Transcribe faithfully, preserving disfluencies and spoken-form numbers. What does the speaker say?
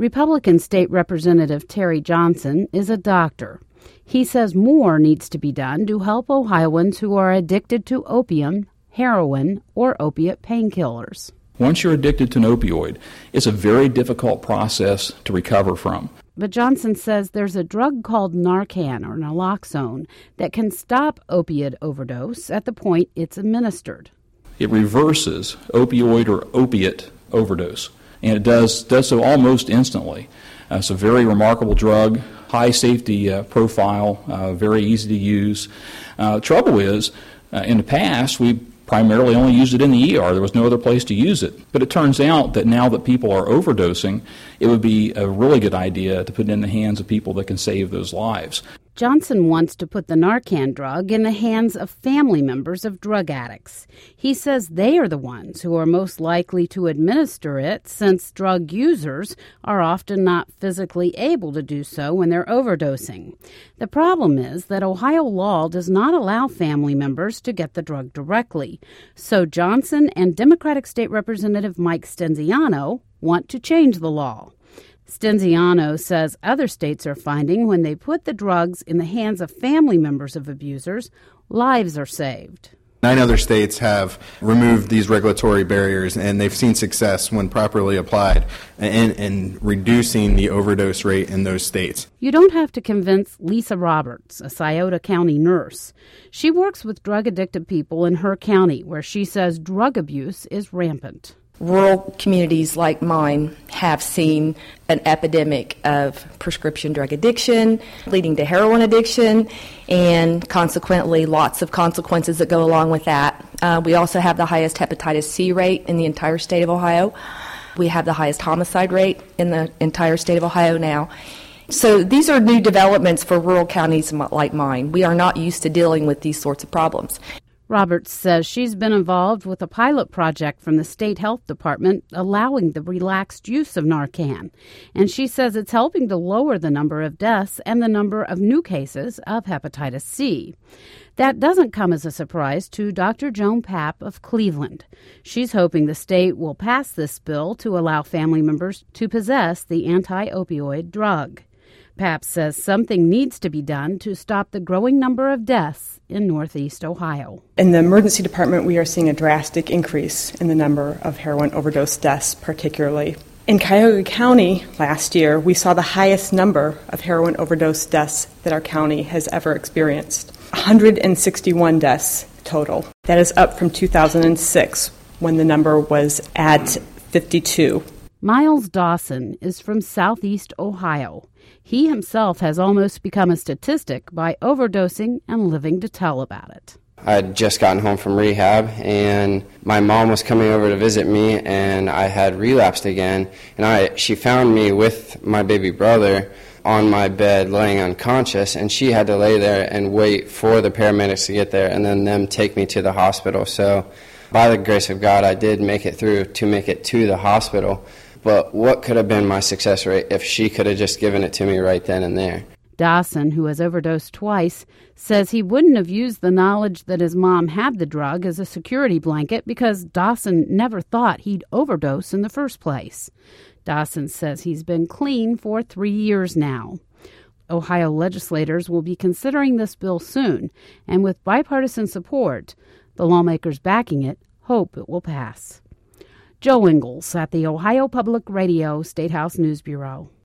Republican State Representative Terry Johnson is a doctor. He says more needs to be done to help Ohioans who are addicted to opium, heroin, or opiate painkillers. Once you're addicted to an opioid, it's a very difficult process to recover from. But Johnson says there's a drug called Narcan or naloxone that can stop opioid overdose at the point it's administered. It reverses opioid or opiate overdose, and it does, does so almost instantly. Uh, it's a very remarkable drug, high safety uh, profile, uh, very easy to use. Uh, the trouble is, uh, in the past, we primarily only used it in the E R. There was no other place to use it. But it turns out that now that people are overdosing, it would be a really good idea to put it in the hands of people that can save those lives. Johnson wants to put the Narcan drug in the hands of family members of drug addicts. He says they are the ones who are most likely to administer it, since drug users are often not physically able to do so when they're overdosing. The problem is that Ohio law does not allow family members to get the drug directly. So Johnson and Democratic State Representative Mike Stenziano want to change the law. Stenziano says other states are finding when they put the drugs in the hands of family members of abusers, lives are saved. Nine other states have removed these regulatory barriers, and they've seen success when properly applied in, in reducing the overdose rate in those states. You don't have to convince Lisa Roberts, a Scioto County nurse. She works with drug-addicted people in her county, where she says drug abuse is rampant. Rural communities like mine have seen an epidemic of prescription drug addiction, leading to heroin addiction, and consequently lots of consequences that go along with that. Uh, we also have the highest hepatitis C rate in the entire state of Ohio. We have the highest homicide rate in the entire state of Ohio now. So these are new developments for rural counties like mine. We are not used to dealing with these sorts of problems. Roberts says she's been involved with a pilot project from the state health department allowing the relaxed use of Narcan, and she says it's helping to lower the number of deaths and the number of new cases of hepatitis C. That doesn't come as a surprise to Doctor Joan Papp of Cleveland. She's hoping the state will pass this bill to allow family members to possess the anti-opioid drug. Papp says something needs to be done to stop the growing number of deaths in Northeast Ohio. In the emergency department, we are seeing a drastic increase in the number of heroin overdose deaths, particularly. In Cuyahoga County last year, we saw the highest number of heroin overdose deaths that our county has ever experienced. one hundred sixty-one deaths total. That is up from two thousand six, when the number was at fifty-two. Miles Dawson is from Southeast Ohio. He himself has almost become a statistic by overdosing and living to tell about it. I had just gotten home from rehab, and my mom was coming over to visit me, and I had relapsed again. And I, she found me with my baby brother on my bed laying unconscious, and she had to lay there and wait for the paramedics to get there and then them take me to the hospital. So by the grace of God, I did make it through to make it to the hospital. But what could have been my success rate if she could have just given it to me right then and there? Dawson, who has overdosed twice, says he wouldn't have used the knowledge that his mom had the drug as a security blanket because Dawson never thought he'd overdose in the first place. Dawson says he's been clean for three years now. Ohio legislators will be considering this bill soon, and with bipartisan support, the lawmakers backing it hope it will pass. Joe Ingles at the Ohio Public Radio State House News Bureau.